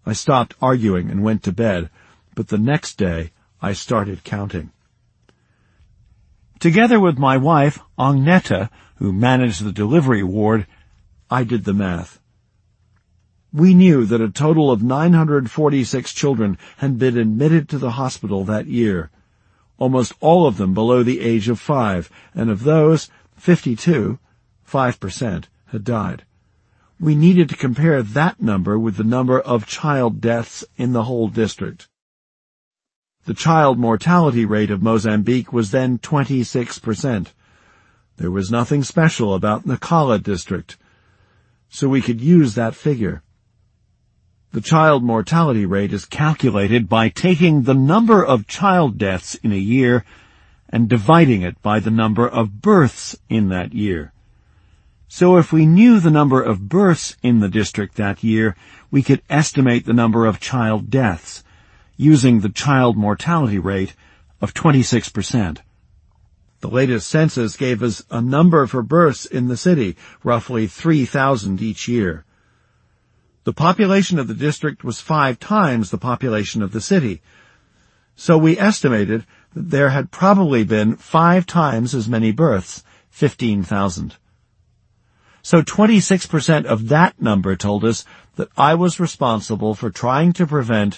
I stopped arguing and went to bed, but the next day I started counting. Together with my wife, Agneta, who managed the delivery ward, I did the math. We knew that a total of 946 children had been admitted to the hospital that year, almost all of them below the age of 5, and of those, 52, 5%, had died. We needed to compare that number with the number of child deaths in the whole district. The child mortality rate of Mozambique was then 26%. There was nothing special about Nacala district, so we could use that figure. The child mortality rate is calculated by taking the number of child deaths in a year and dividing it by the number of births in that year. So if we knew the number of births in the district that year, we could estimate the number of child deaths, using the child mortality rate of 26%. The latest census gave us a number for births in the city, roughly 3,000 each year. The population of the district was 5 times the population of the city, so we estimated that there had probably been 5 times as many births, 15,000. So 26% of that number told us that I was responsible for trying to prevent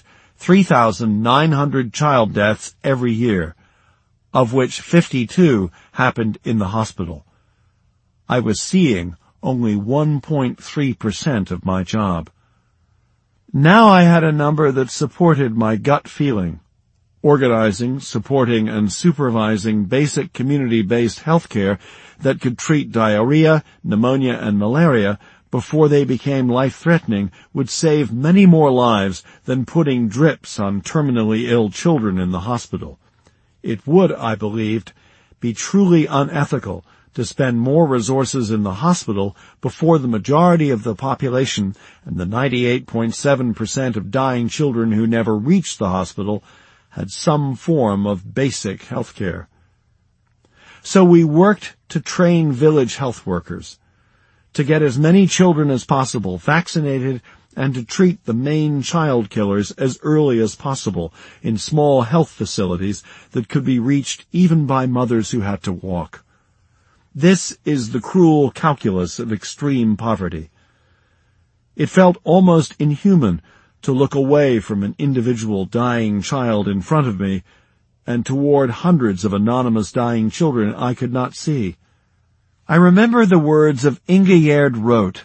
3,900 child deaths every year, of which 52 happened in the hospital. I was seeing only 1.3% of my job. Now I had a number that supported my gut feeling. Organizing, supporting, and supervising basic community-based health care that could treat diarrhea, pneumonia, and malaria before they became life-threatening would save many more lives than putting drips on terminally ill children in the hospital. It would, I believed, be truly unethical to spend more resources in the hospital before the majority of the population and the 98.7% of dying children who never reached the hospital had some form of basic health care. So we worked to train village health workers, to get as many children as possible vaccinated, and to treat the main child killers as early as possible in small health facilities that could be reached even by mothers who had to walk. This is the cruel calculus of extreme poverty. It felt almost inhuman to look away from an individual dying child in front of me and toward hundreds of anonymous dying children I could not see. I remember the words of Ingegerd Roth,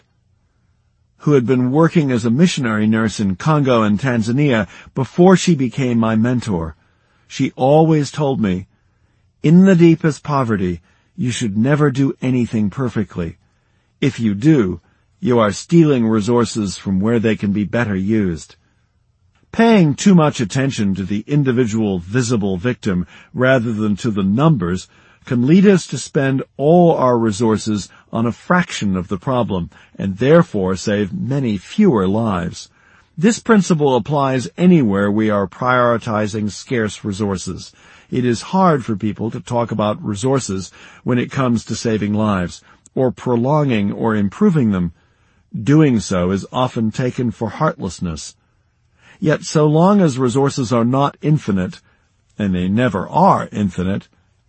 who had been working as a missionary nurse in Congo and Tanzania before she became my mentor. She always told me, "In the deepest poverty, you should never do anything perfectly. If you do, you are stealing resources from where they can be better used." Paying too much attention to the individual visible victim rather than to the numbers can lead us to spend all our resources on a fraction of the problem and therefore save many fewer lives. This principle applies anywhere we are prioritizing scarce resources. It is hard for people to talk about resources when it comes to saving lives, or prolonging or improving them. Doing so is often taken for heartlessness. Yet so long as resources are not infinite, and they never are infinite,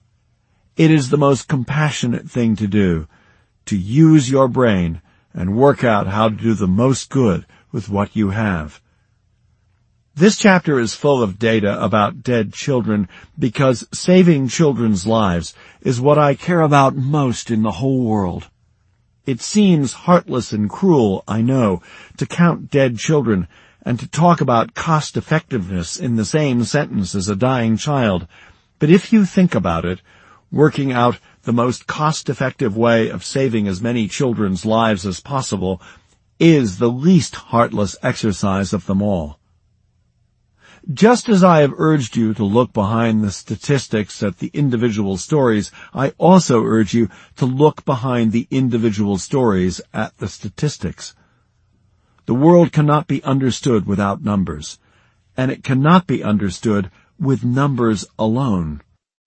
it is the most compassionate thing to do, to use your brain and work out how to do the most good with what you have. This chapter is full of data about dead children because saving children's lives is what I care about most in the whole world. It seems heartless and cruel, I know, to count dead children and to talk about cost-effectiveness in the same sentence as a dying child. But if you think about it, working out the most cost-effective way of saving as many children's lives as possible is the least heartless exercise of them all. Just as I have urged you to look behind the statistics at the individual stories, I also urge you to look behind the individual stories at the statistics. The world cannot be understood without numbers, and it cannot be understood with numbers alone.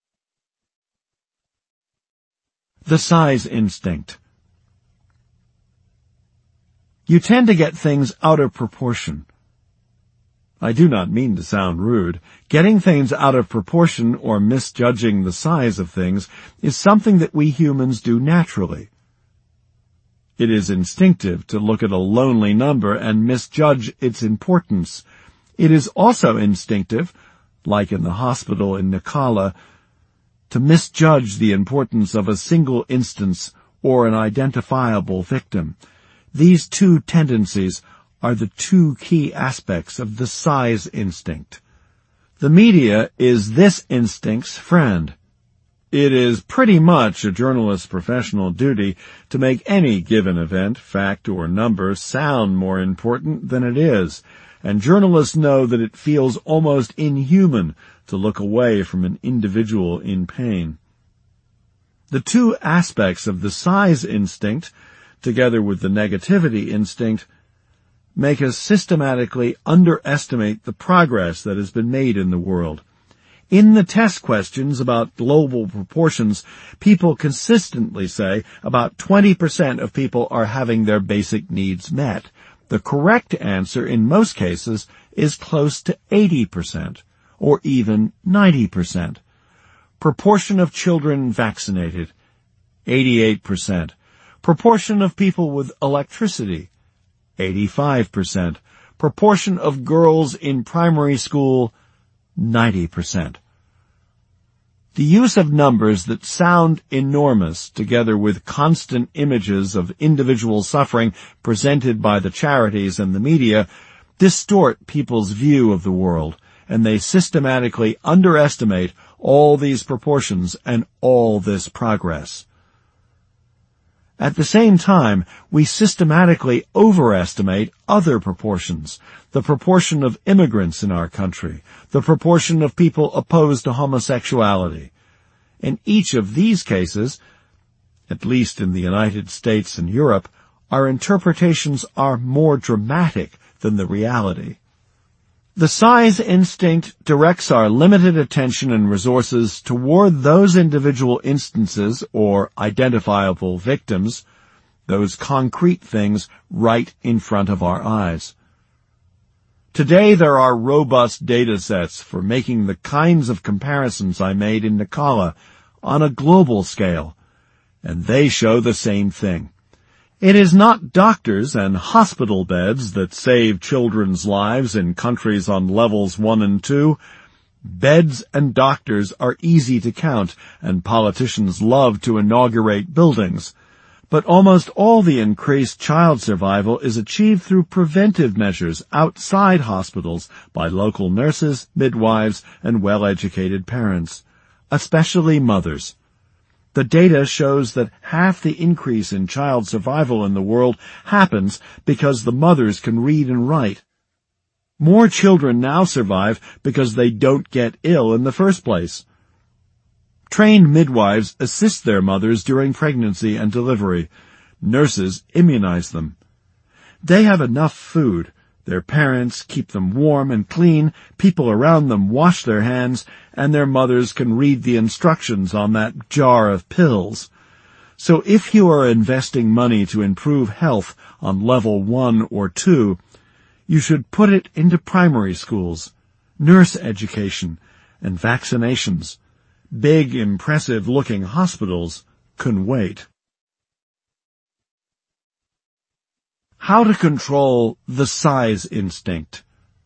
The size instinct. You tend to get things out of proportion. I do not mean to sound rude. Getting things out of proportion or misjudging the size of things is something that we humans do naturally. It is instinctive to look at a lonely number and misjudge its importance. It is also instinctive, like in the hospital in Nacala, to misjudge the importance of a single instance or an identifiable victim. These two tendencies are the two key aspects of the size instinct. The media is this instinct's friend. It is pretty much a journalist's professional duty to make any given event, fact, or number sound more important than it is, and journalists know that it feels almost inhuman to look away from an individual in pain. The two aspects of the size instinct, together with the negativity instinct, make us systematically underestimate the progress that has been made in the world. In the test questions about global proportions, people consistently say about 20% of people are having their basic needs met. The correct answer in most cases is close to 80%, or even 90%. Proportion of children vaccinated, 88%. Proportion of people with electricity, 85%. Proportion of girls in primary school, 90%. The use of numbers that sound enormous, together with constant images of individual suffering presented by the charities and the media, distort people's view of the world, and they systematically underestimate all these proportions and all this progress. At the same time, we systematically overestimate other proportions, the proportion of immigrants in our country, the proportion of people opposed to homosexuality. In each of these cases, at least in the United States and Europe, our interpretations are more dramatic than the reality. The size instinct directs our limited attention and resources toward those individual instances or identifiable victims, those concrete things right in front of our eyes. Today there are robust data sets for making the kinds of comparisons I made in Nacala on a global scale, and they show the same thing. It is not doctors and hospital beds that save children's lives in countries on levels 1 and 2. Beds and doctors are easy to count, and politicians love to inaugurate buildings. But almost all the increased child survival is achieved through preventive measures outside hospitals by local nurses, midwives, and well-educated parents, especially mothers. The data shows that half the increase in child survival in the world happens because the mothers can read and write. More children now survive because they don't get ill in the first place. Trained midwives assist their mothers during pregnancy and delivery. Nurses immunize them. They have enough food. Their parents keep them warm and clean, people around them wash their hands, and their mothers can read the instructions on that jar of pills. So if you are investing money to improve health on level 1 or 2, you should put it into primary schools, nurse education, and vaccinations. Big, impressive-looking hospitals can wait. How to control the size instinct.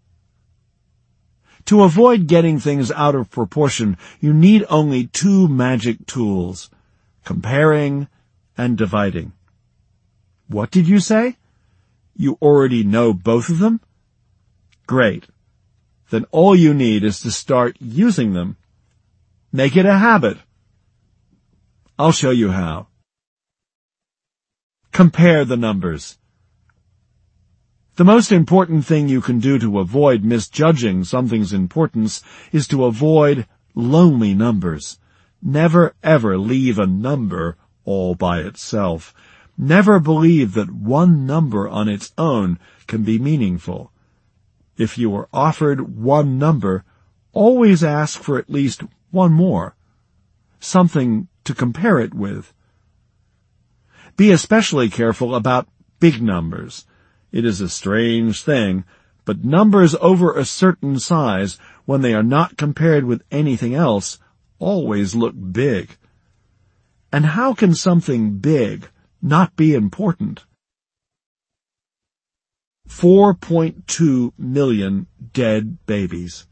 To avoid getting things out of proportion, you need only two magic tools: comparing and dividing. What did you say? You already know both of them? Great. Then all you need is to start using them. Make it a habit. I'll show you how. Compare the numbers. The most important thing you can do to avoid misjudging something's importance is to avoid lonely numbers. Never ever leave a number all by itself. Never believe that one number on its own can be meaningful. If you are offered one number, always ask for at least one more, something to compare it with. Be especially careful about big numbers. It is a strange thing, But numbers over a certain size, when they are not compared with anything else, always look big. And how can something big not be important? 4.2 million dead babies.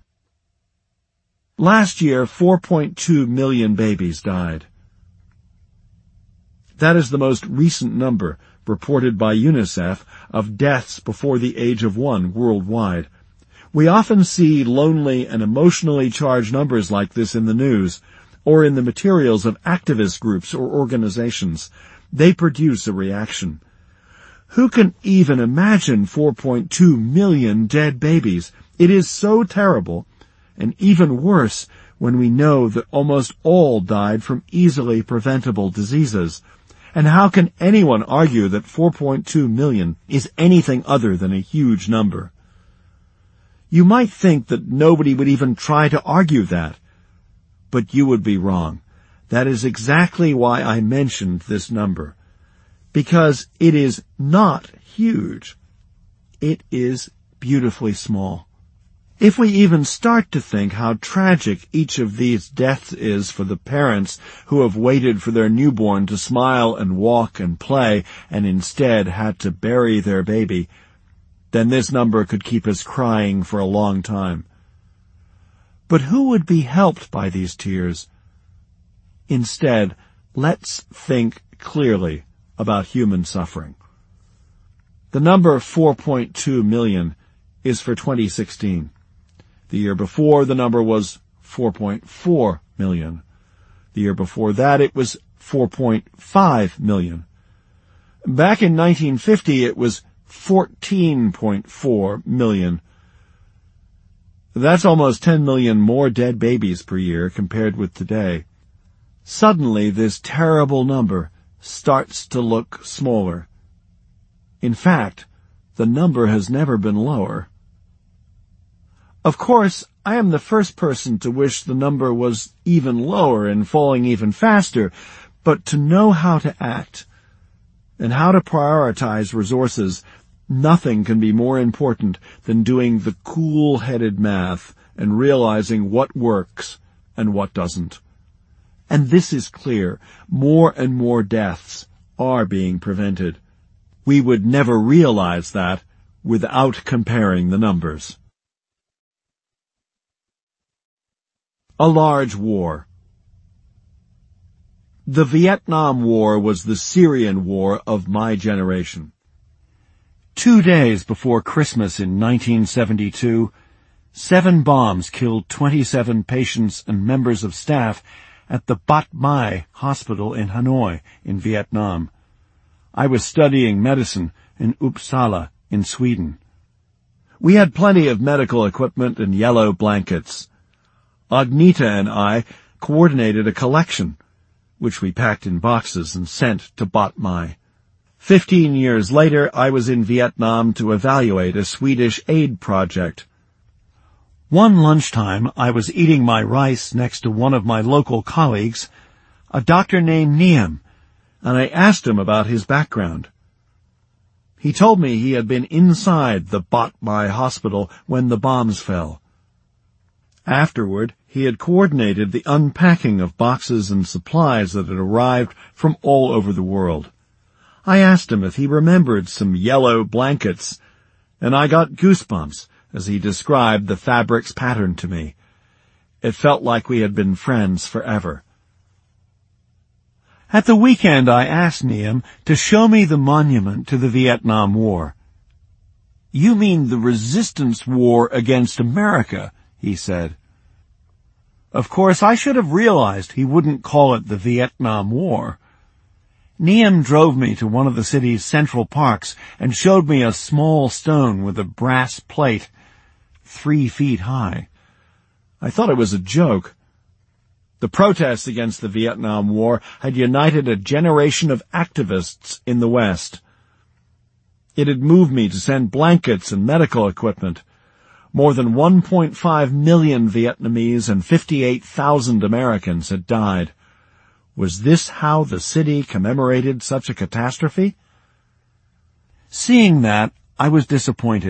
Last year, 4.2 million babies died. That is the most recent number, reported by UNICEF, of deaths before the age of 1 worldwide. We often see lonely and emotionally charged numbers like this in the news, or in the materials of activist groups or organizations. They produce a reaction. Who can even imagine 4.2 million dead babies? It is so terrible, and even worse when we know that almost all died from easily preventable diseases. And how can anyone argue that 4.2 million is anything other than a huge number? You might think that nobody would even try to argue that, but you would be wrong. That is exactly why I mentioned this number. Because it is not huge. It is beautifully small. If we even start to think how tragic each of these deaths is for the parents who have waited for their newborn to smile and walk and play and instead had to bury their baby, then this number could keep us crying for a long time. But who would be helped by these tears? Instead, let's think clearly about human suffering. The number 4.2 million is for 2016. The year before, the number was 4.4 million. The year before that, it was 4.5 million. Back in 1950, it was 14.4 million. That's almost 10 million more dead babies per year compared with today. Suddenly, this terrible number starts to look smaller. In fact, the number has never been lower. Of course, I am the first person to wish the number was even lower and falling even faster, but to know how to act and how to prioritize resources, nothing can be more important than doing the cool-headed math and realizing what works and what doesn't. And this is clear. More and more deaths are being prevented. We would never realize that without comparing the numbers. A large war. The Vietnam War was the Syrian war of my generation. 2 days before Christmas in 1972, 7 bombs killed 27 patients and members of staff at the Bat Mai Hospital in Hanoi, in Vietnam. I was studying medicine in Uppsala, in Sweden. We had plenty of medical equipment and yellow blankets. Agneta and I coordinated a collection, which we packed in boxes and sent to Bat Mai. 15 years later, I was in Vietnam to evaluate a Swedish aid project. One lunchtime, I was eating my rice next to one of my local colleagues, a doctor named Niem, and I asked him about his background. He told me he had been inside the Bat Mai hospital when the bombs fell. Afterward, he had coordinated the unpacking of boxes and supplies that had arrived from all over the world. I asked him if he remembered some yellow blankets, and I got goosebumps as he described the fabric's pattern to me. It felt like we had been friends forever. At the weekend, I asked Niem to show me the monument to the Vietnam War. "You mean the resistance war against America," he said. Of course, I should have realized he wouldn't call it the Vietnam War. Niem drove me to one of the city's central parks and showed me a small stone with a brass plate 3 feet high. I thought it was a joke. The protests against the Vietnam War had united a generation of activists in the West. It had moved me to send blankets and medical equipment. More than 1.5 million Vietnamese and 58,000 Americans had died. Was this how the city commemorated such a catastrophe? Seeing that, I was disappointed.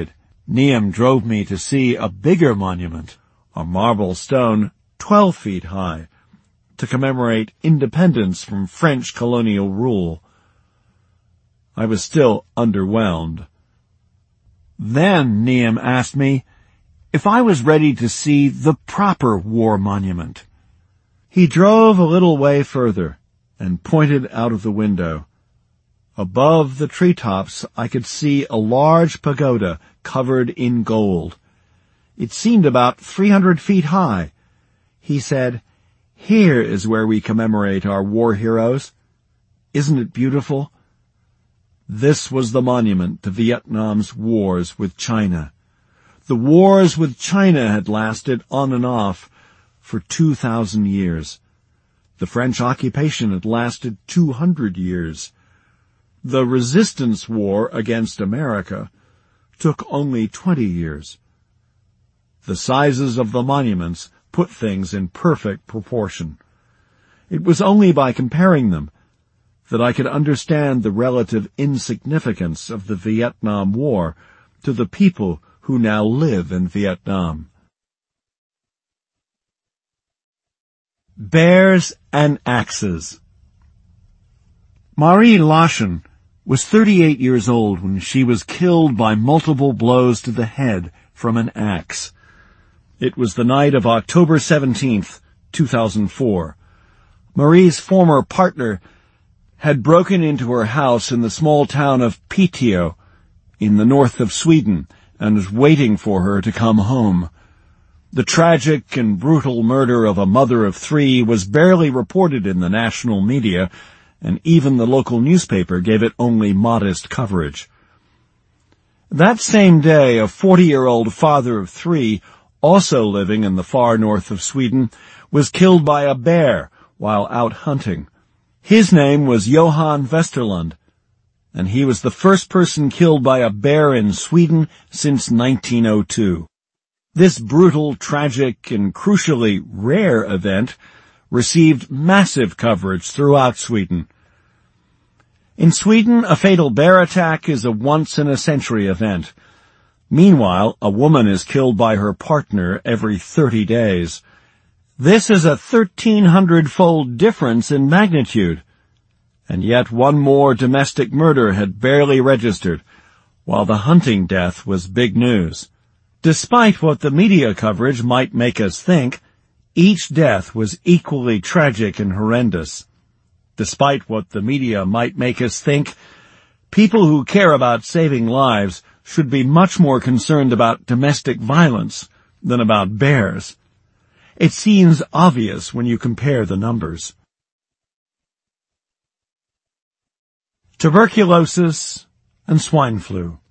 Niam drove me to see a bigger monument, a marble stone 12 feet high, to commemorate independence from French colonial rule. I was still underwhelmed. Then Niam asked me if I was ready to see the proper war monument. He drove a little way further and pointed out of the window. Above the treetops I could see a large pagoda covered in gold. It seemed about 300 feet high. He said, "Here is where we commemorate our war heroes. Isn't it beautiful?" This was the monument to Vietnam's wars with China. The wars with China had lasted on and off for 2,000 years. The French occupation had lasted 200 years. The resistance war against America took only 20 years. The sizes of the monuments put things in perfect proportion. It was only by comparing them that I could understand the relative insignificance of the Vietnam War to the people who now live in Vietnam. Bears and Axes. Marie Lachen was 38 years old when she was killed by multiple blows to the head from an axe. It was the night of October 17th, 2004. Marie's former partner had broken into her house in the small town of Piteå in the north of Sweden and was waiting for her to come home. The tragic and brutal murder of a mother of 3 was barely reported in the national media, and even the local newspaper gave it only modest coverage. That same day, a 40-year-old father of 3, also living in the far north of Sweden, was killed by a bear while out hunting. His name was Johan Westerlund, and he was the first person killed by a bear in Sweden since 1902. This brutal, tragic, and crucially rare event received massive coverage throughout Sweden. In Sweden, a fatal bear attack is a once-in-a-century event. Meanwhile, a woman is killed by her partner every 30 days. This is a 1,300-fold difference in magnitude. And yet one more domestic murder had barely registered, while the hunting death was big news. Despite what the media coverage might make us think, each death was equally tragic and horrendous. Despite what the media might make us think, people who care about saving lives should be much more concerned about domestic violence than about bears. It seems obvious when you compare the numbers. Tuberculosis and swine flu.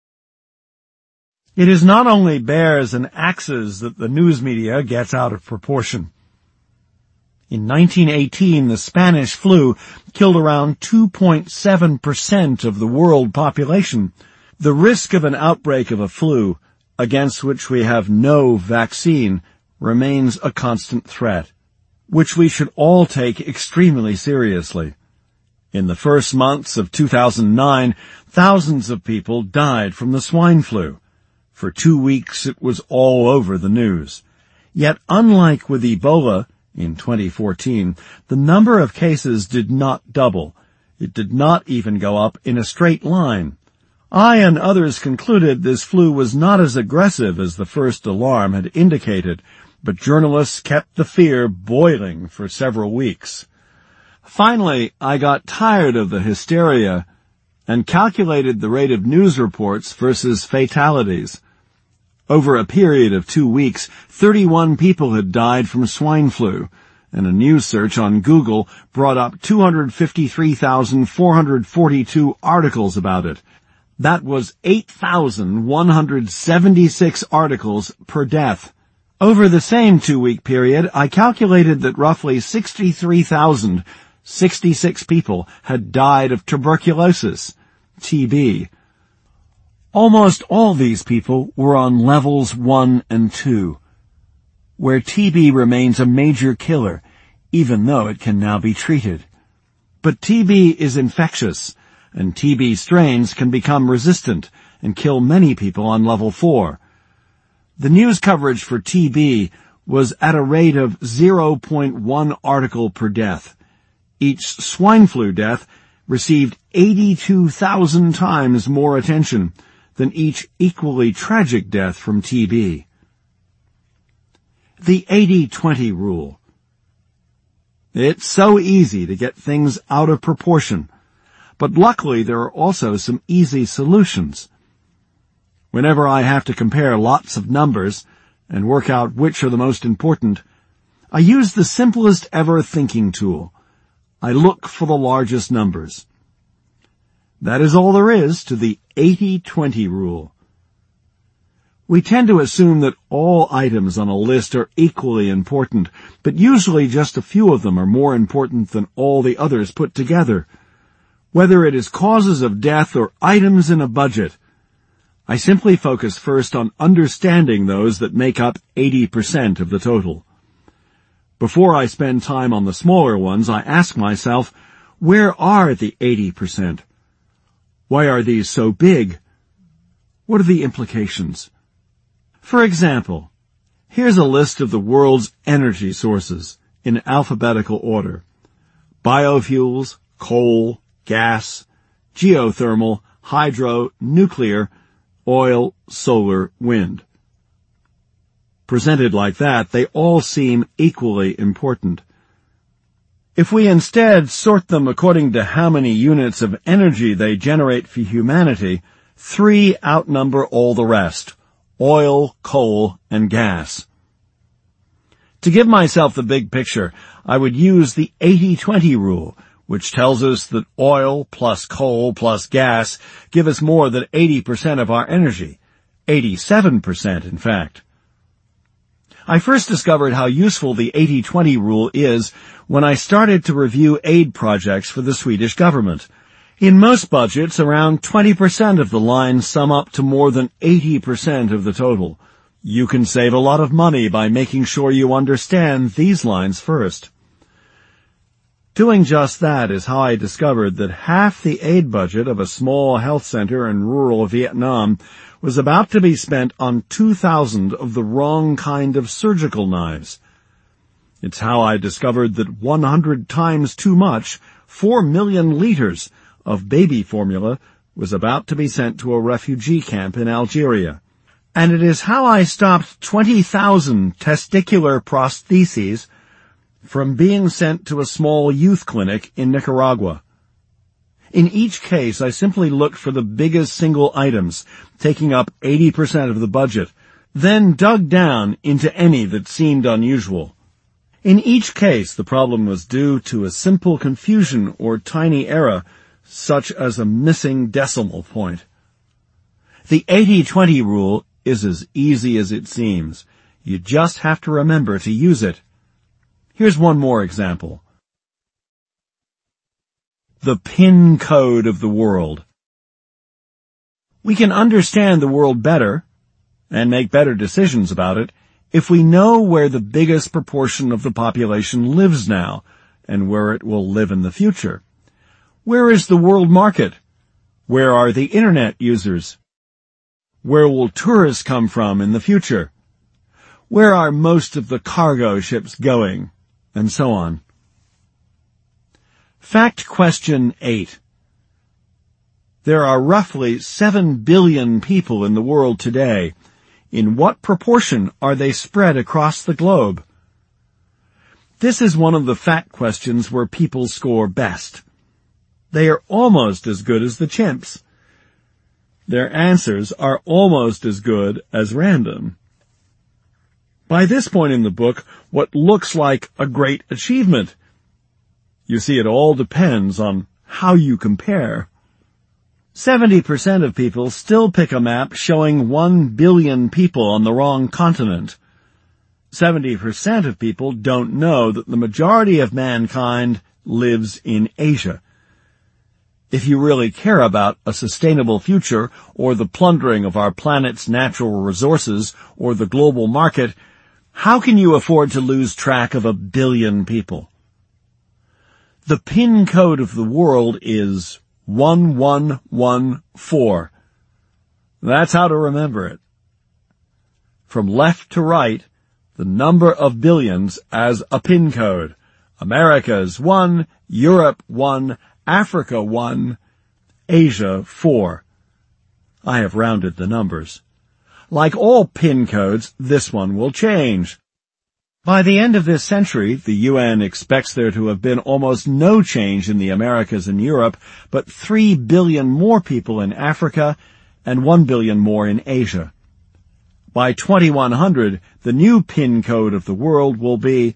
It is not only bears and axes that the news media gets out of proportion. In 1918, the Spanish flu killed around 2.7% of the world population. The risk of an outbreak of a flu, against which we have no vaccine, remains a constant threat, which we should all take extremely seriously. In the first months of 2009, thousands of people died from the swine flu. For 2 weeks it was all over the news. Yet unlike with Ebola in 2014, the number of cases did not double. It did not even go up in a straight line. I and others concluded this flu was not as aggressive as the first alarm had indicated, but journalists kept the fear boiling for several weeks. Finally, I got tired of the hysteria and calculated the rate of news reports versus fatalities. Over a period of 2 weeks, 31 people had died from swine flu, and a news search on Google brought up 253,442 articles about it. That was 8,176 articles per death. Over the same 2-week period, I calculated that roughly 63,066 people had died of tuberculosis, TB. Almost all these people were on levels 1 and 2, where TB remains a major killer, even though it can now be treated. But TB is infectious, and TB strains can become resistant and kill many people on level 4. The news coverage for TB was at a rate of 0.1 article per death. Each swine flu death received 82,000 times more attention than each equally tragic death from TB. The 80-20 rule. It's so easy to get things out of proportion, but luckily there are also some easy solutions. Whenever I have to compare lots of numbers and work out which are the most important, I use the simplest ever thinking tool. I look for the largest numbers. That is all there is to the 80-20 rule. We tend to assume that all items on a list are equally important, but usually just a few of them are more important than all the others put together. Whether it is causes of death or items in a budget, I simply focus first on understanding those that make up 80% of the total. Before I spend time on the smaller ones, I ask myself, where are the 80%? Why are these so big? What are the implications? For example, here's a list of the world's energy sources in alphabetical order. Biofuels, coal, gas, geothermal, hydro, nuclear, oil, solar, wind. Presented like that, they all seem equally important. If we instead sort them according to how many units of energy they generate for humanity, 3 outnumber all the rest: oil, coal, and gas. To give myself the big picture, I would use the 80-20 rule, which tells us that oil plus coal plus gas give us more than 80% of our energy. 87%, in fact. I first discovered how useful the 80-20 rule is when I started to review aid projects for the Swedish government. In most budgets, around 20% of the lines sum up to more than 80% of the total. You can save a lot of money by making sure you understand these lines first. Doing just that is how I discovered that half the aid budget of a small health center in rural Vietnam was about to be spent on 2,000 of the wrong kind of surgical knives. It's how I discovered that 100 times too much, 4 million liters, of baby formula was about to be sent to a refugee camp in Algeria. And it is how I stopped 20,000 testicular prostheses from being sent to a small youth clinic in Nicaragua. In each case, I simply looked for the biggest single items, taking up 80% of the budget, then dug down into any that seemed unusual. In each case, the problem was due to a simple confusion or tiny error, such as a missing decimal point. The 80-20 rule is as easy as it seems. You just have to remember to use it. Here's one more example. The PIN code of the world. We can understand the world better and make better decisions about it if we know where the biggest proportion of the population lives now and where it will live in the future. Where is the world market? Where are the internet users? Where will tourists come from in the future? Where are most of the cargo ships going? And so on. Fact question 8. There are roughly 7 billion people in the world today. In what proportion are they spread across the globe? This is one of the fact questions where people score best. They are almost as good as the chimps. Their answers are almost as good as random. By this point in the book, what looks like a great achievement. You see, it all depends on how you compare. 70% of people still pick a map showing 1 billion people on the wrong continent. 70% of people don't know that the majority of mankind lives in Asia. If you really care about a sustainable future, or the plundering of our planet's natural resources, or the global market, how can you afford to lose track of 1 billion people? The PIN code of the world is 1114. That's how to remember it. From left to right, the number of billions as a pin code. America's 1, Europe 1, Africa 1, Asia 4. I have rounded the numbers. Like all pin codes, this one will change. By the end of this century, the UN expects there to have been almost no change in the Americas and Europe, but 3 billion more people in Africa and 1 billion more in Asia. By 2100, the new pin code of the world will be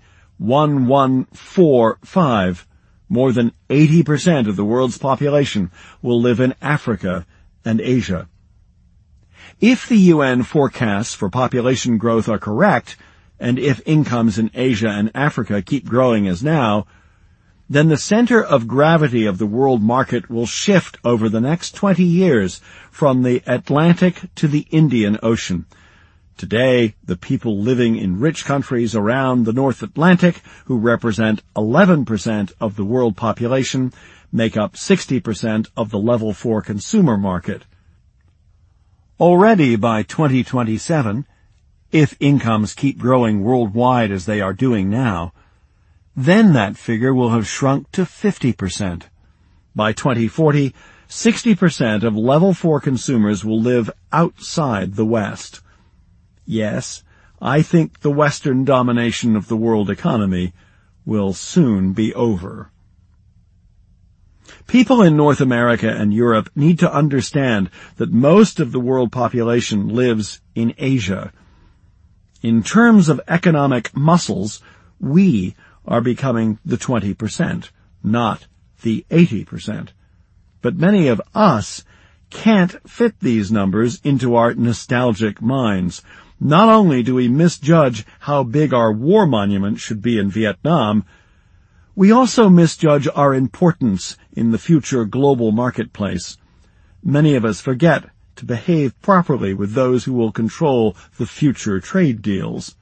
1145. More than 80% of the world's population will live in Africa and Asia. If the UN forecasts for population growth are correct, and if incomes in Asia and Africa keep growing as now, then the center of gravity of the world market will shift over the next 20 years from the Atlantic to the Indian Ocean. Today, the people living in rich countries around the North Atlantic, who represent 11% of the world population, make up 60% of the level 4 consumer market. Already by 2027, if incomes keep growing worldwide as they are doing now, then that figure will have shrunk to 50%. By 2040, 60% of level 4 consumers will live outside the West. Yes, I think the Western domination of the world economy will soon be over. People in North America and Europe need to understand that most of the world population lives in Asia. In terms of economic muscles, we are becoming the 20%, not the 80%. But many of us can't fit these numbers into our nostalgic minds. Not only do we misjudge how big our war monument should be in Vietnam, we also misjudge our importance in the future global marketplace. Many of us forget to behave properly with those who will control the future trade deals.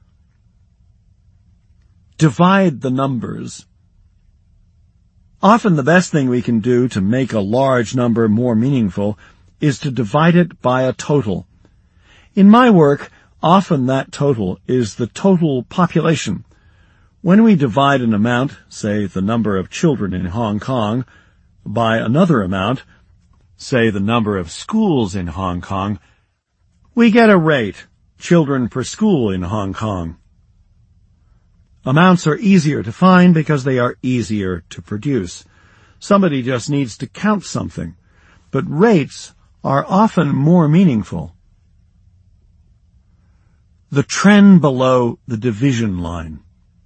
Divide the numbers. Often the best thing we can do to make a large number more meaningful is to divide it by a total. In my work, often that total is the total population. When we divide an amount, say the number of children in Hong Kong, by another amount, say the number of schools in Hong Kong, we get a rate, children per school in Hong Kong. Amounts are easier to find because they are easier to produce. Somebody just needs to count something. But rates are often more meaningful. The trend below the division line.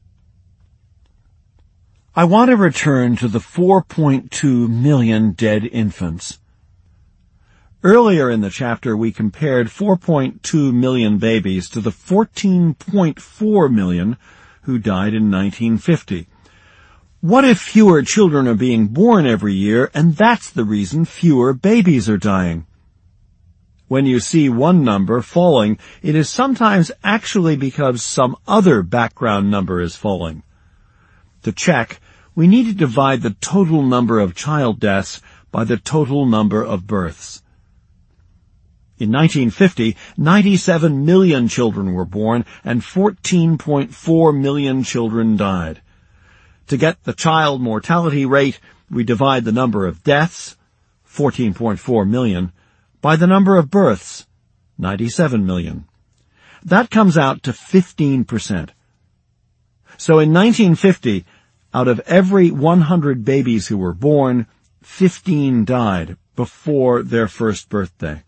I want to return to the 4.2 million dead infants. Earlier in the chapter, we compared 4.2 million babies to the 14.4 million who died in 1950. What if fewer children are being born every year, and that's the reason fewer babies are dying? When you see one number falling, it is sometimes actually because some other background number is falling. To check, we need to divide the total number of child deaths by the total number of births. In 1950, 97 million children were born and 14.4 million children died. To get the child mortality rate, we divide the number of deaths, 14.4 million, by the number of births, 97 million. That comes out to 15%. So in 1950, out of every 100 babies who were born, 15 died before their first birthday.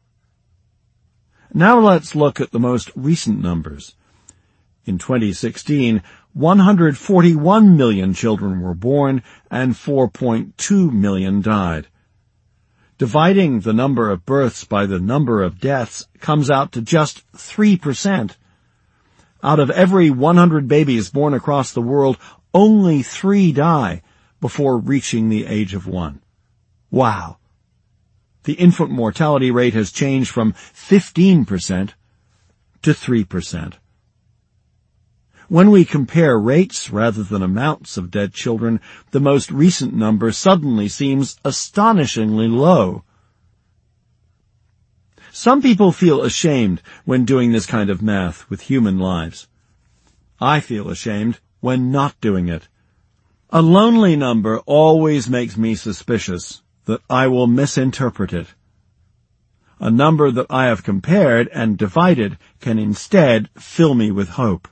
Now let's look at the most recent numbers. In 2016, 141 million children were born and 4.2 million died. Dividing the number of births by the number of deaths comes out to just 3%. Out of every 100 babies born across the world, only 3 die before reaching the age of 1. Wow! The infant mortality rate has changed from 15% to 3%. When we compare rates rather than amounts of dead children, the most recent number suddenly seems astonishingly low. Some people feel ashamed when doing this kind of math with human lives. I feel ashamed when not doing it. A lonely number always makes me suspicious that I will misinterpret it. A number that I have compared and divided can instead fill me with hope.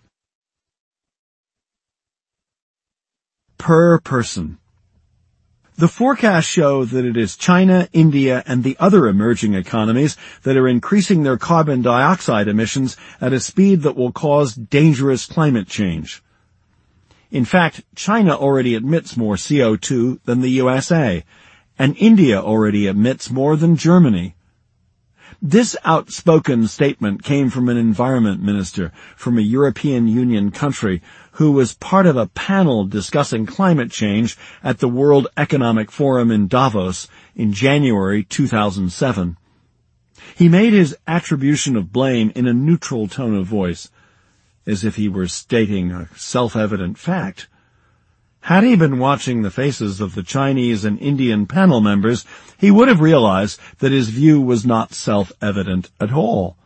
Per person. The forecasts show that it is China, India, and the other emerging economies that are increasing their carbon dioxide emissions at a speed that will cause dangerous climate change. In fact, China already emits more CO2 than the USA, and India already emits more than Germany. This outspoken statement came from an environment minister from a European Union country who was part of a panel discussing climate change at the World Economic Forum in Davos in January 2007. He made his attribution of blame in a neutral tone of voice, as if he were stating a self-evident fact. Had he been watching the faces of the Chinese and Indian panel members, he would have realized that his view was not self-evident at all.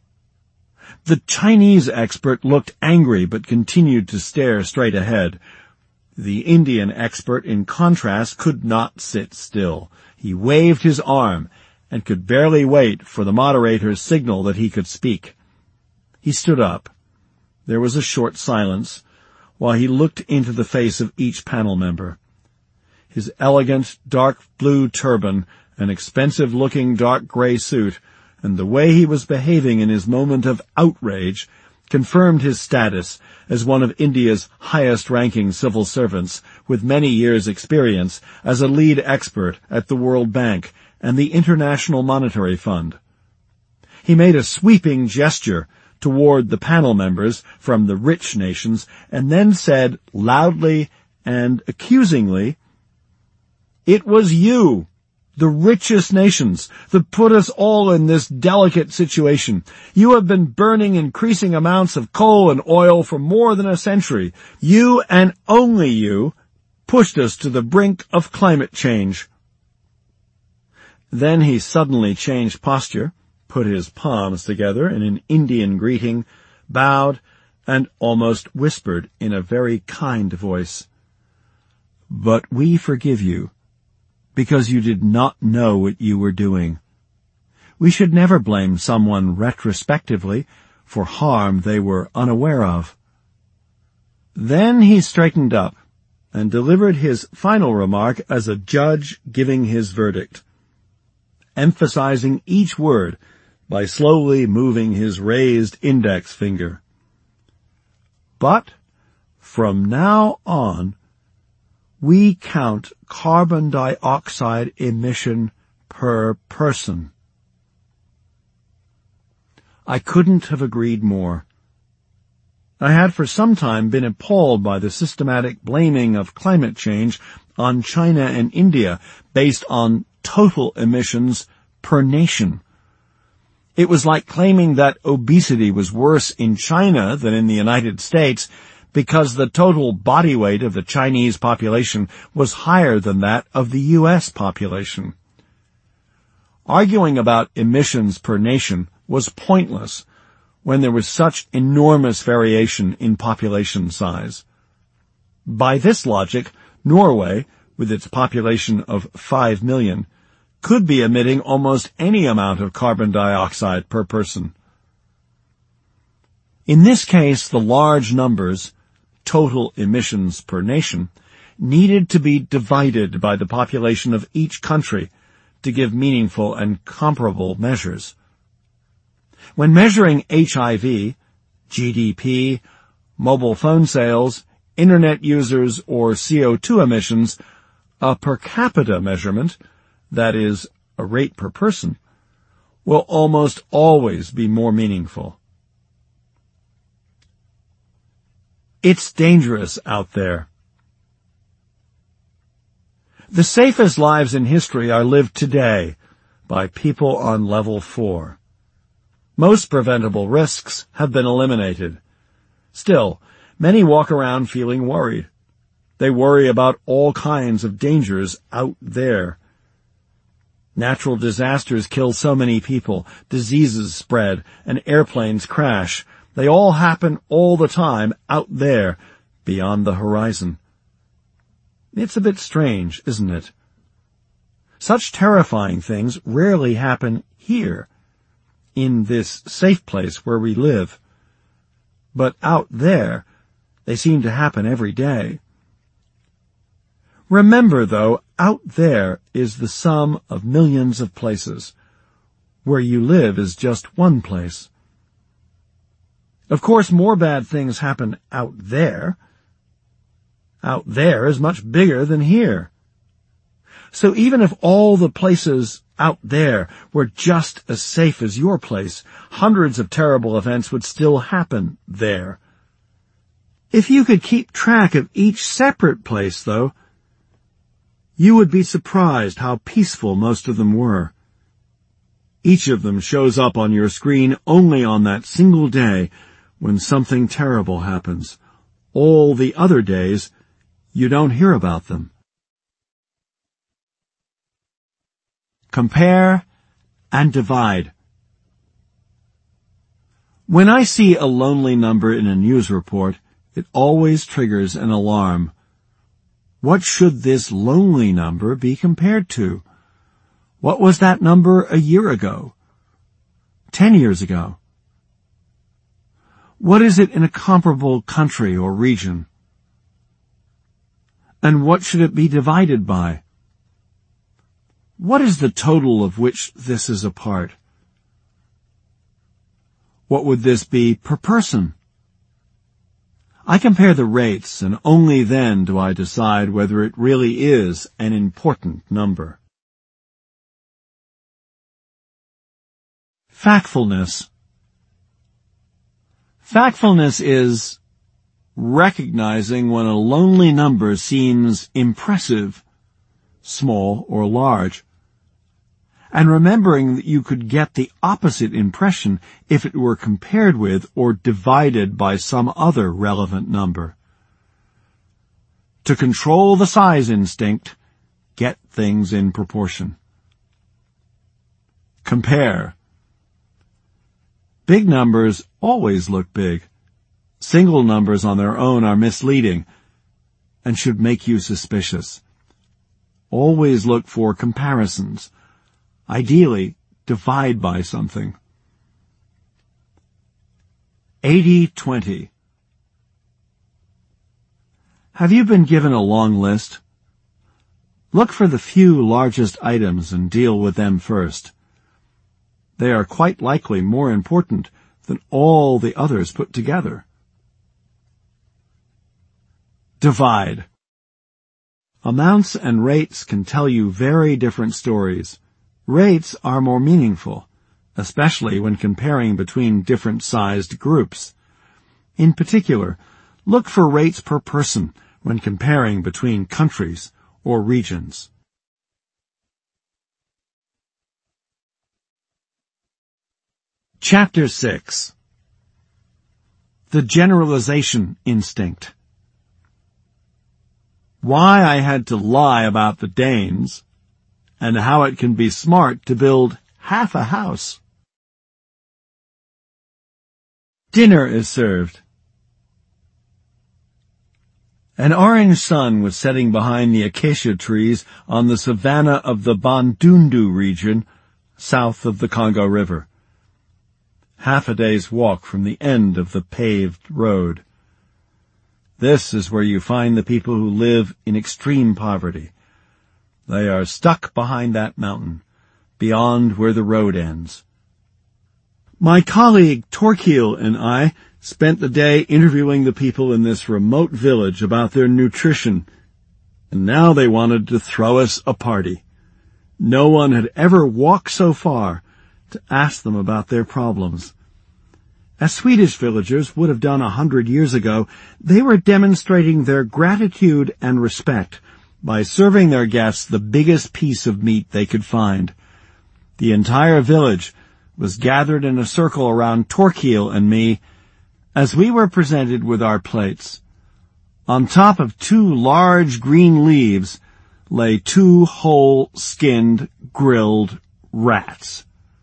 The Chinese expert looked angry but continued to stare straight ahead. The Indian expert, in contrast, could not sit still. He waved his arm and could barely wait for the moderator's signal that he could speak. He stood up. There was a short silence while he looked into the face of each panel member. His elegant dark blue turban, an expensive-looking dark gray suit, and the way he was behaving in his moment of outrage confirmed his status as one of India's highest-ranking civil servants with many years' experience as a lead expert at the World Bank and the International Monetary Fund. He made a sweeping gesture toward the panel members from the rich nations and then said loudly and accusingly, "It was you, the richest nations, that put us all in this delicate situation. You have been burning increasing amounts of coal and oil for more than a century. You, and only you, pushed us to the brink of climate change." Then he suddenly changed posture, put his palms together in an Indian greeting, bowed, and almost whispered in a very kind voice, "But we forgive you, because you did not know what you were doing. We should never blame someone retrospectively for harm they were unaware of." Then he straightened up and delivered his final remark as a judge giving his verdict, emphasizing each word by slowly moving his raised index finger. "But from now on, we count carbon dioxide emission per person." I couldn't have agreed more. I had for some time been appalled by the systematic blaming of climate change on China and India based on total emissions per nation. It was like claiming that obesity was worse in China than in the United States because the total body weight of the Chinese population was higher than that of the U.S. population. Arguing about emissions per nation was pointless when there was such enormous variation in population size. By this logic, Norway, with its population of 5 million, could be emitting almost any amount of carbon dioxide per person. In this case, the large numbers, total emissions per nation, needed to be divided by the population of each country to give meaningful and comparable measures. When measuring HIV, GDP, mobile phone sales, Internet users, or CO2 emissions, a per capita measurement, that is, a rate per person, will almost always be more meaningful. It's dangerous out there. The safest lives in history are lived today by people on level 4. Most preventable risks have been eliminated. Still, many walk around feeling worried. They worry about all kinds of dangers out there. Natural disasters kill so many people, diseases spread, and airplanes crash. They all happen all the time out there, beyond the horizon. It's a bit strange, isn't it? Such terrifying things rarely happen here, in this safe place where we live. But out there, they seem to happen every day. Remember, though, out there is the sum of millions of places. Where you live is just one place. Of course, more bad things happen out there. Out there is much bigger than here. So even if all the places out there were just as safe as your place, hundreds of terrible events would still happen there. If you could keep track of each separate place, though, you would be surprised how peaceful most of them were. Each of them shows up on your screen only on that single day when something terrible happens. All the other days, you don't hear about them. Compare and divide. When I see a lonely number in a news report, it always triggers an alarm. What should this lonely number be compared to? What was that number a year ago? 10 years ago? What is it in a comparable country or region? And what should it be divided by? What is the total of which this is a part? What would this be per person? I compare the rates, and only then do I decide whether it really is an important number. Factfulness. Factfulness is recognizing when a lonely number seems impressive, small or large, and remembering that you could get the opposite impression if it were compared with or divided by some other relevant number. To control the size instinct, get things in proportion. Compare. Big numbers always look big. Single numbers on their own are misleading and should make you suspicious. Always look for comparisons. Ideally, divide by something. 80-20. Have you been given a long list? Look for the few largest items and deal with them first. They are quite likely more important than all the others put together. Divide. Amounts and rates can tell you very different stories. Rates are more meaningful, especially when comparing between different-sized groups. In particular, look for rates per person when comparing between countries or regions. Chapter 6. The Generalization Instinct. Why I had to lie about the Danes, and how it can be smart to build half a house. Dinner is served. An orange sun was setting behind the acacia trees on the savanna of the Bandundu region, south of the Congo River. Half a day's walk from the end of the paved road. This is where you find the people who live in extreme poverty. They are stuck behind that mountain, beyond where the road ends. My colleague Torquil and I spent the day interviewing the people in this remote village about their nutrition, and now they wanted to throw us a party. No one had ever walked so far to ask them about their problems. As Swedish villagers would have done 100 years ago, they were demonstrating their gratitude and respect by serving their guests the biggest piece of meat they could find. The entire village was gathered in a circle around Torquil and me as we were presented with our plates. On top of 2 large green leaves lay 2 whole, skinned, grilled rats.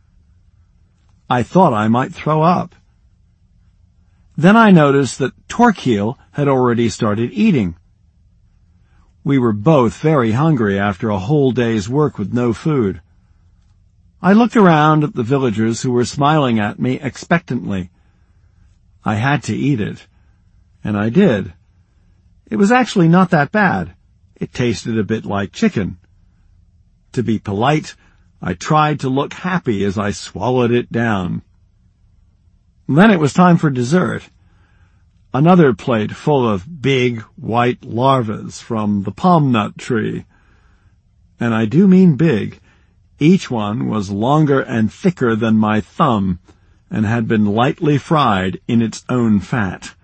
I thought I might throw up. Then I noticed that Torquil had already started eating. We were both very hungry after a whole day's work with no food. I looked around at the villagers who were smiling at me expectantly. I had to eat it, and I did. It was actually not that bad. It tasted a bit like chicken. To be polite, I tried to look happy as I swallowed it down. Then it was time for dessert. Another plate full of big, white larvas from the palm nut tree. And I do mean big. Each one was longer and thicker than my thumb, and had been lightly fried in its own fat.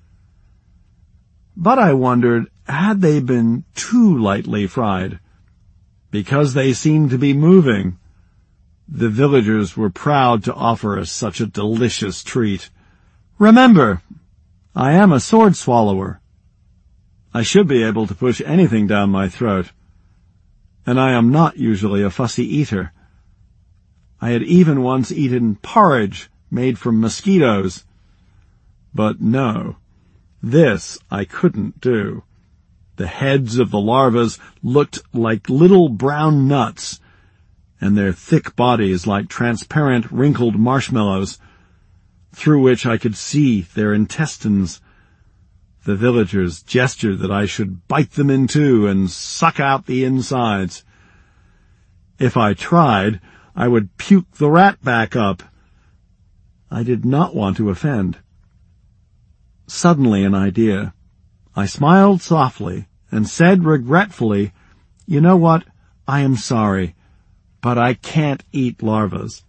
But I wondered, had they been too lightly fried? Because they seemed to be moving. The villagers were proud to offer us such a delicious treat. Remember, I am a sword swallower. I should be able to push anything down my throat. And I am not usually a fussy eater. I had even once eaten porridge made from mosquitoes. But no, this I couldn't do. The heads of the larvas looked like little brown nuts, and their thick bodies like transparent wrinkled marshmallows, through which I could see their intestines. The villagers gestured that I should bite them in two and suck out the insides. If I tried, I would puke the rat back up. I did not want to offend. Suddenly an idea. I smiled softly and said regretfully, "You know what? I am sorry, but I can't eat larvas."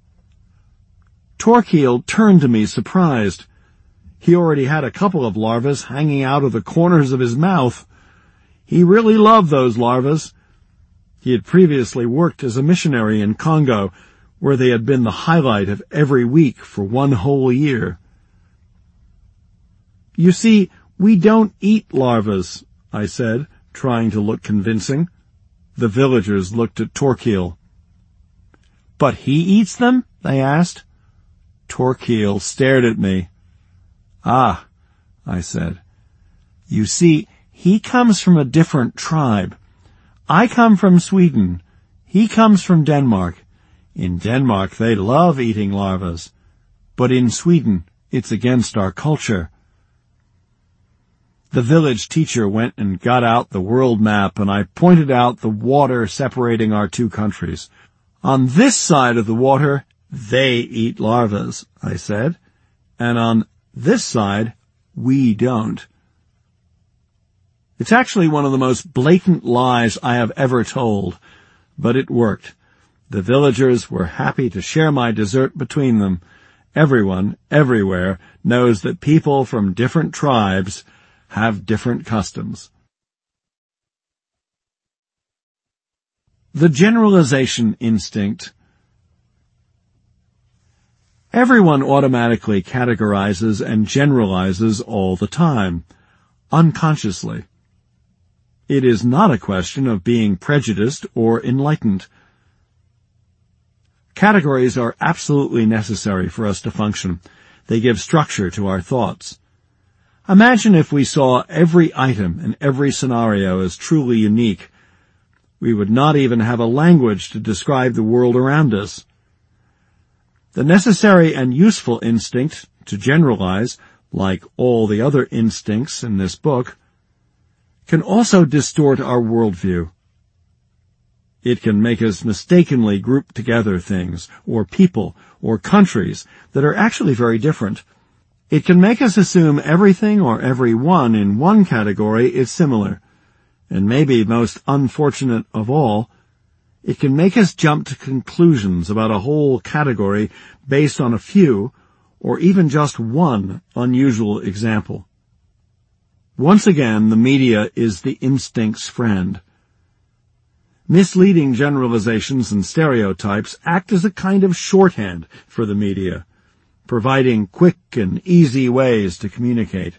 Torquil turned to me surprised. He already had a couple of larvas hanging out of the corners of his mouth. He really loved those larvas. He had previously worked as a missionary in Congo, where they had been the highlight of every week for one whole year. "You see, we don't eat larvas," I said, trying to look convincing. The villagers looked at Torquil. "But he eats them?" they asked. Torquil stared at me. "Ah," I said. "You see, he comes from a different tribe. I come from Sweden. He comes from Denmark. In Denmark, they love eating larvas. But in Sweden, it's against our culture." The village teacher went and got out the world map, and I pointed out the water separating our two countries. "On this side of the water, they eat larvas," I said, "and on this side, we don't." It's actually one of the most blatant lies I have ever told, but it worked. The villagers were happy to share my dessert between them. Everyone, everywhere, knows that people from different tribes have different customs. The generalization instinct. Everyone automatically categorizes and generalizes all the time, unconsciously. It is not a question of being prejudiced or enlightened. Categories are absolutely necessary for us to function. They give structure to our thoughts. Imagine if we saw every item and every scenario as truly unique. We would not even have a language to describe the world around us. The necessary and useful instinct to generalize, like all the other instincts in this book, can also distort our worldview. It can make us mistakenly group together things, or people, or countries that are actually very different. It can make us assume everything or everyone in one category is similar. And maybe most unfortunate of all, it can make us jump to conclusions about a whole category based on a few, or even just one, unusual example. Once again, the media is the instinct's friend. Misleading generalizations and stereotypes act as a kind of shorthand for the media, providing quick and easy ways to communicate.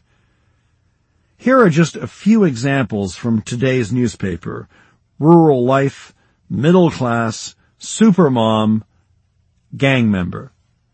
Here are just a few examples from today's newspaper: rural life, middle class, supermom, gang member.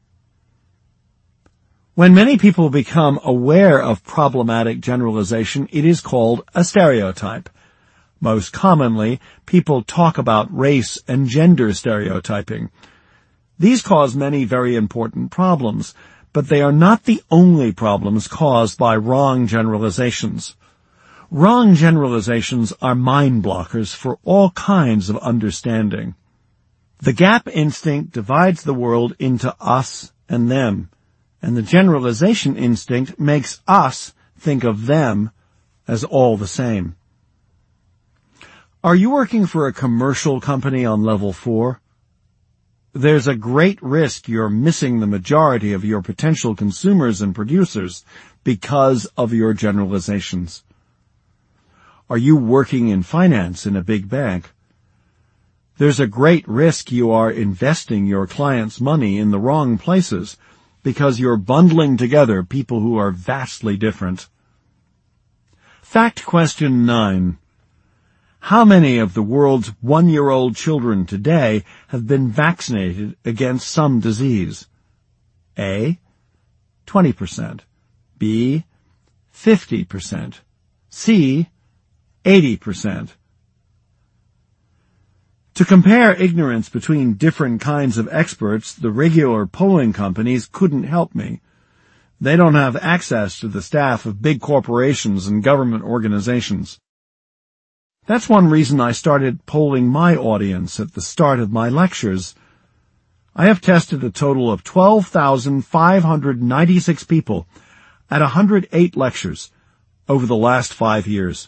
When many people become aware of problematic generalization, it is called a stereotype. Most commonly, people talk about race and gender stereotyping. These cause many very important problems, but they are not the only problems caused by wrong generalizations. Wrong generalizations are mind blockers for all kinds of understanding. The gap instinct divides the world into us and them, and the generalization instinct makes us think of them as all the same. Are you working for a commercial company on level 4? There's a great risk you're missing the majority of your potential consumers and producers because of your generalizations. Are you working in finance in a big bank? There's a great risk you are investing your clients' money in the wrong places because you're bundling together people who are vastly different. Fact question 9. How many of the world's 1-year-old children today have been vaccinated against some disease? A, 20%. B, 50%. C, 80%. To compare ignorance between different kinds of experts, the regular polling companies couldn't help me. They don't have access to the staff of big corporations and government organizations. That's one reason I started polling my audience at the start of my lectures. I have tested a total of 12,596 people at 108 lectures over the last 5 years.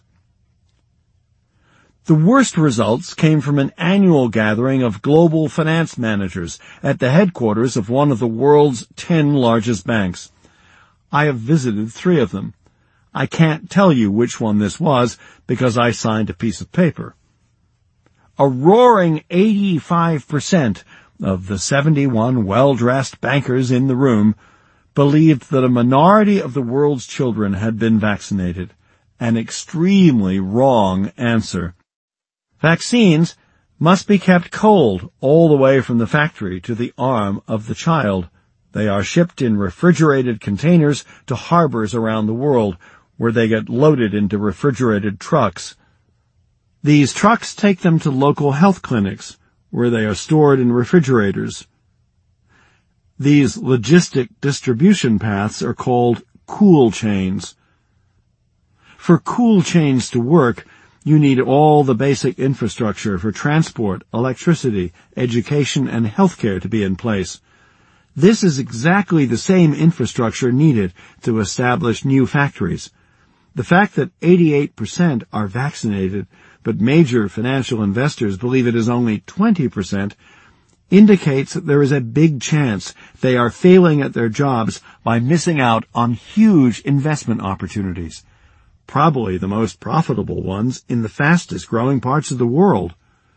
The worst results came from an annual gathering of global finance managers at the headquarters of one of the world's 10 largest banks. I have visited 3 of them. I can't tell you which one this was because I signed a piece of paper. A roaring 85% of the 71 well-dressed bankers in the room believed that a minority of the world's children had been vaccinated. An extremely wrong answer. Vaccines must be kept cold all the way from the factory to the arm of the child. They are shipped in refrigerated containers to harbors around the world, where they get loaded into refrigerated trucks. These trucks take them to local health clinics, where they are stored in refrigerators. These logistic distribution paths are called cool chains. For cool chains to work, you need all the basic infrastructure for transport, electricity, education, and healthcare to be in place. This is exactly the same infrastructure needed to establish new factories. The fact that 88% are vaccinated, but major financial investors believe it is only 20%, indicates that there is a big chance they are failing at their jobs by missing out on huge investment opportunities, probably the most profitable ones in the fastest growing parts of the world.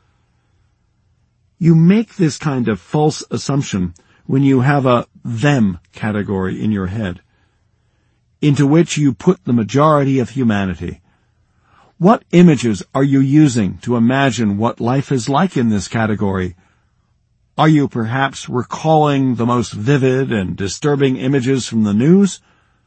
You make this kind of false assumption when you have a them category in your head, into which you put the majority of humanity. What images are you using to imagine what life is like in this category? Are you perhaps recalling the most vivid and disturbing images from the news?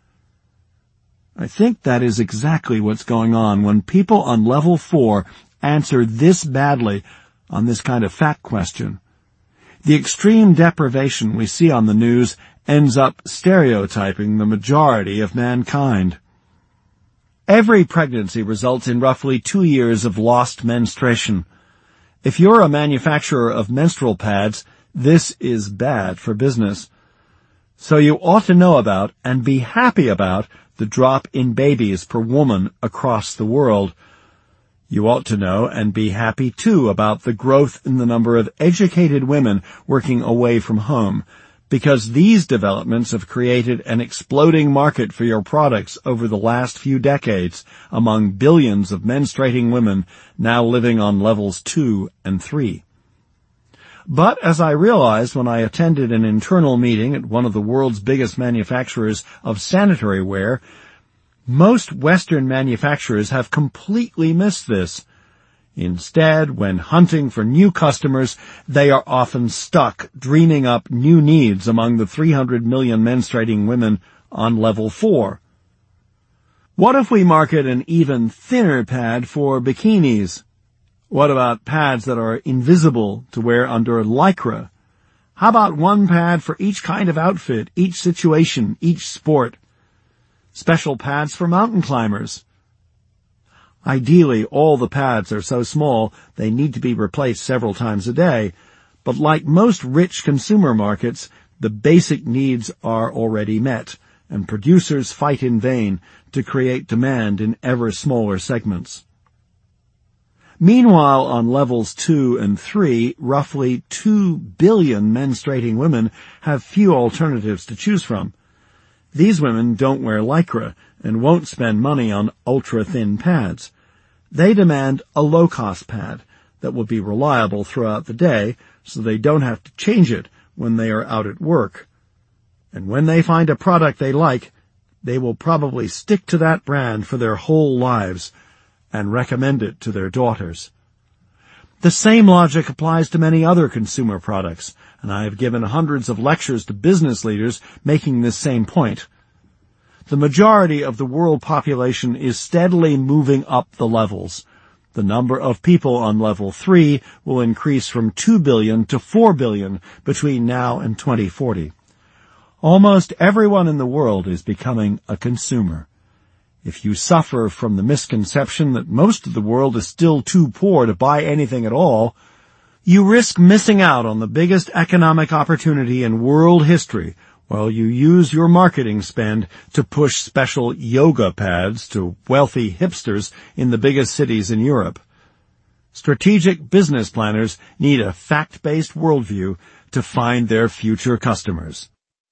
I think that is exactly what's going on when people on level 4 answer this badly on this kind of fact question. The extreme deprivation we see on the news ends up stereotyping the majority of mankind. Every pregnancy results in roughly 2 years of lost menstruation. If you're a manufacturer of menstrual pads, this is bad for business. So you ought to know about and be happy about the drop in babies per woman across the world. You ought to know and be happy, too, about the growth in the number of educated women working away from home, because these developments have created an exploding market for your products over the last few decades among billions of menstruating women now living on levels 2 and 3. But as I realized when I attended an internal meeting at one of the world's biggest manufacturers of sanitary ware, most Western manufacturers have completely missed this. Instead, when hunting for new customers, they are often stuck dreaming up new needs among the 300 million menstruating women on level 4. What if we market an even thinner pad for bikinis? What about pads that are invisible to wear under Lycra? How about one pad for each kind of outfit, each situation, each sport? Special pads for mountain climbers. Ideally, all the pads are so small they need to be replaced several times a day, but like most rich consumer markets, the basic needs are already met, and producers fight in vain to create demand in ever smaller segments. Meanwhile, on levels 2 and 3, roughly 2 billion menstruating women have few alternatives to choose from. These women don't wear Lycra and won't spend money on ultra-thin pads. They demand a low-cost pad that will be reliable throughout the day so they don't have to change it when they are out at work. And when they find a product they like, they will probably stick to that brand for their whole lives and recommend it to their daughters. The same logic applies to many other consumer products, and I have given hundreds of lectures to business leaders making this same point. The majority of the world population is steadily moving up the levels. The number of people on level 3 will increase from 2 billion to 4 billion between now and 2040. Almost everyone in the world is becoming a consumer. If you suffer from the misconception that most of the world is still too poor to buy anything at all, you risk missing out on the biggest economic opportunity in world history while you use your marketing spend to push special yoga pads to wealthy hipsters in the biggest cities in Europe. Strategic business planners need a fact-based worldview to find their future customers.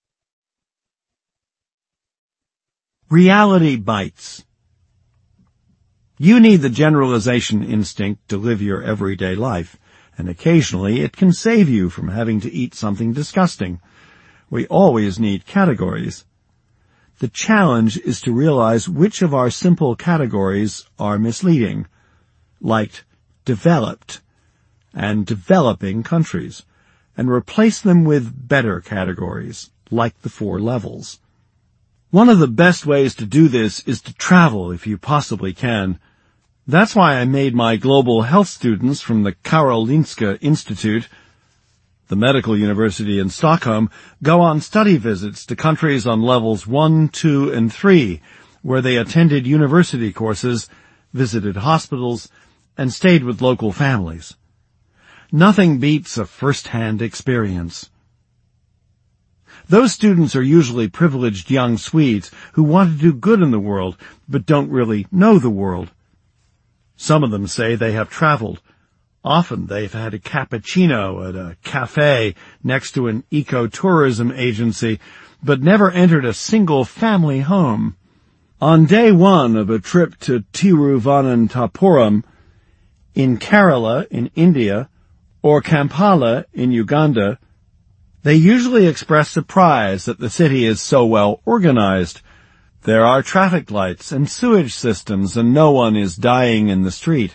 Reality bites. You need the generalization instinct to live your everyday life, and occasionally it can save you from having to eat something disgusting. We always need categories. The challenge is to realize which of our simple categories are misleading, like developed and developing countries, and replace them with better categories, like the 4 levels. One of the best ways to do this is to travel if you possibly can. That's why I made my global health students from the Karolinska Institute, the medical university in Stockholm, go on study visits to countries on levels 1, 2, and 3, where they attended university courses, visited hospitals, and stayed with local families. Nothing beats a first-hand experience. Those students are usually privileged young Swedes who want to do good in the world, but don't really know the world. Some of them say they have traveled. Often they've had a cappuccino at a cafe next to an ecotourism agency, but never entered a single family home. On day 1 of a trip to Tiruvananthapuram, in Kerala in India, or Kampala in Uganda, they usually express surprise that the city is so well organized. There are traffic lights and sewage systems, and no one is dying in the street.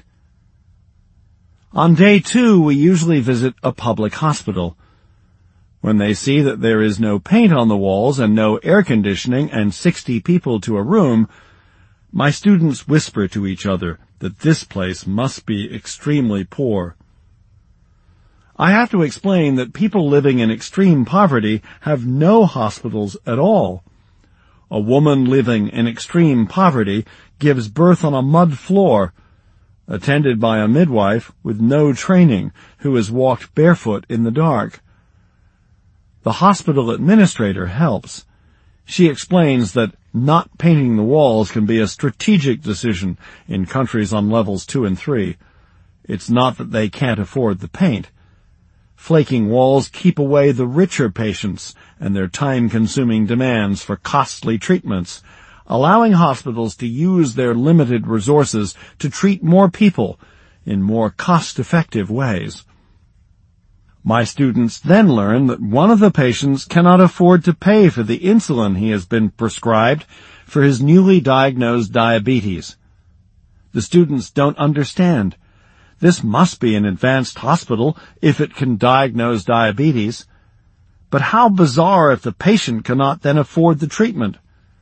On day 2, we usually visit a public hospital. When they see that there is no paint on the walls and no air conditioning and 60 people to a room, my students whisper to each other that this place must be extremely poor. I have to explain that people living in extreme poverty have no hospitals at all. A woman living in extreme poverty gives birth on a mud floor, attended by a midwife with no training who has walked barefoot in the dark. The hospital administrator helps. She explains that not painting the walls can be a strategic decision in countries on levels 2 and 3. It's not that they can't afford the paint. Flaking walls keep away the richer patients and their time-consuming demands for costly treatments, allowing hospitals to use their limited resources to treat more people in more cost-effective ways. My students then learn that one of the patients cannot afford to pay for the insulin he has been prescribed for his newly diagnosed diabetes. The students don't understand This must be an advanced hospital if it can diagnose diabetes. But how bizarre if the patient cannot then afford the treatment.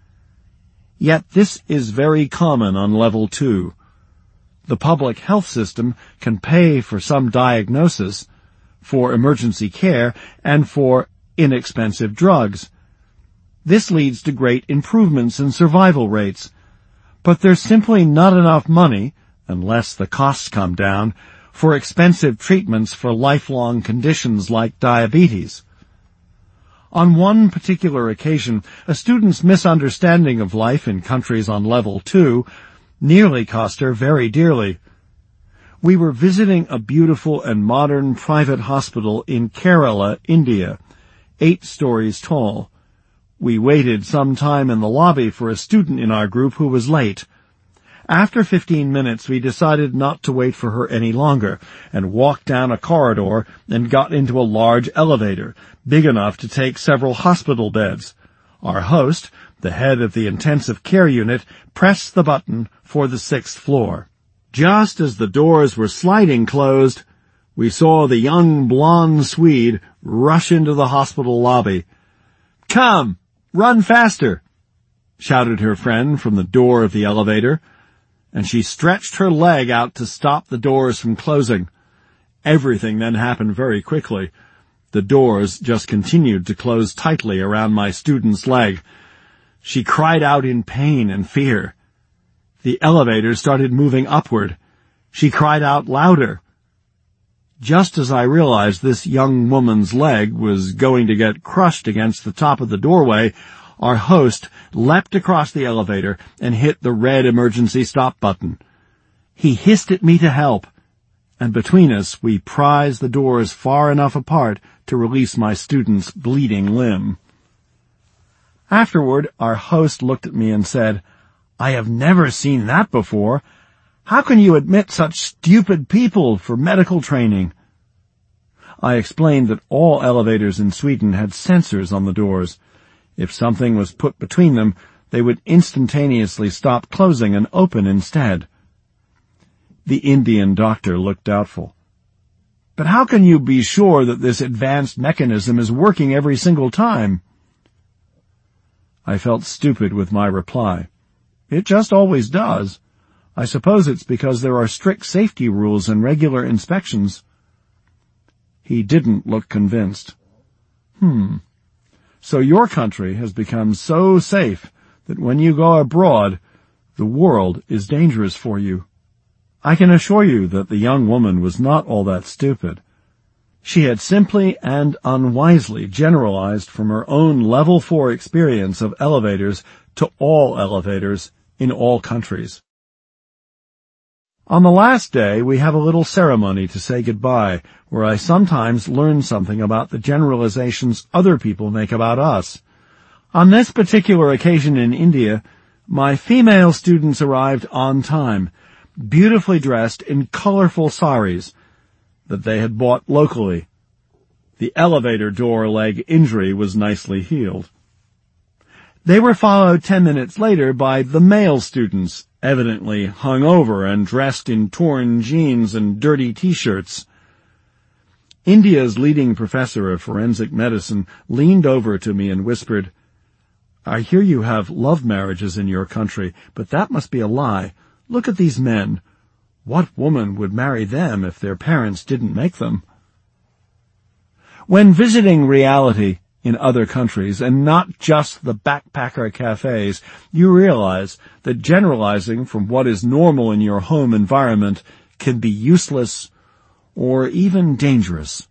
Yet this is very common on level 2. The public health system can pay for some diagnosis, for emergency care, and for inexpensive drugs. This leads to great improvements in survival rates. But there's simply not enough money, unless the costs come down, for expensive treatments for lifelong conditions like diabetes. On one particular occasion, a student's misunderstanding of life in countries on level 2 nearly cost her very dearly. We were visiting a beautiful and modern private hospital in Kerala, India, 8 stories tall. We waited some time in the lobby for a student in our group who was late. After 15 minutes, we decided not to wait for her any longer, and walked down a corridor and got into a large elevator, big enough to take several hospital beds. Our host, the head of the intensive care unit, pressed the button for the 6th floor. Just as the doors were sliding closed, we saw the young blonde Swede rush into the hospital lobby. "Come, run faster," shouted her friend from the door of the elevator, and she stretched her leg out to stop the doors from closing. Everything then happened very quickly. The doors just continued to close tightly around my student's leg. She cried out in pain and fear. The elevator started moving upward. She cried out louder. Just as I realized this young woman's leg was going to get crushed against the top of the doorway, our host leapt across the elevator and hit the red emergency stop button. He hissed at me to help, and between us we prized the doors far enough apart to release my student's bleeding limb. Afterward, our host looked at me and said, "I have never seen that before. How can you admit such stupid people for medical training?" I explained that all elevators in Sweden had sensors on the doors. If something was put between them, they would instantaneously stop closing and open instead. The Indian doctor looked doubtful. "But how can you be sure that this advanced mechanism is working every single time?" I felt stupid with my reply. "It just always does. I suppose it's because there are strict safety rules and regular inspections." He didn't look convinced. So your country has become so safe that when you go abroad, the world is dangerous for you. I can assure you that the young woman was not all that stupid. She had simply and unwisely generalized from her own level 4 experience of elevators to all elevators in all countries. On the last day, we have a little ceremony to say goodbye, where I sometimes learn something about the generalizations other people make about us. On this particular occasion in India, my female students arrived on time, beautifully dressed in colorful saris that they had bought locally. The elevator door leg injury was nicely healed. They were followed 10 minutes later by the male students, evidently hungover and dressed in torn jeans and dirty T-shirts. India's leading professor of forensic medicine leaned over to me and whispered, "I hear you have love marriages in your country, but that must be a lie. Look at these men. What woman would marry them if their parents didn't make them?" When visiting reality in other countries, and not just the backpacker cafes, you realize that generalizing from what is normal in your home environment can be useless or even dangerous.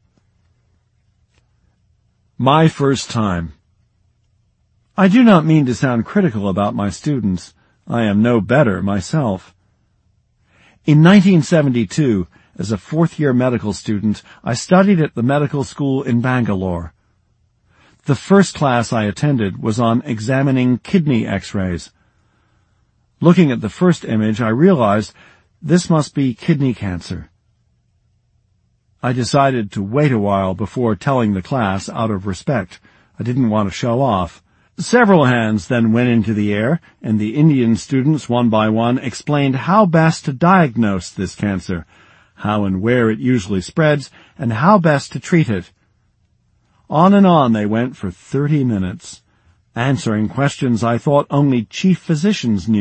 My first time. I do not mean to sound critical about my students. I am no better myself. In 1972, as a fourth-year medical student, I studied at the medical school in Bangalore. The first class I attended was on examining kidney x-rays. Looking at the first image, I realized this must be kidney cancer. I decided to wait a while before telling the class out of respect. I didn't want to show off. Several hands then went into the air, and the Indian students, one by one, explained how best to diagnose this cancer, how and where it usually spreads, and how best to treat it. On and on they went for 30 minutes, answering questions I thought only chief physicians knew.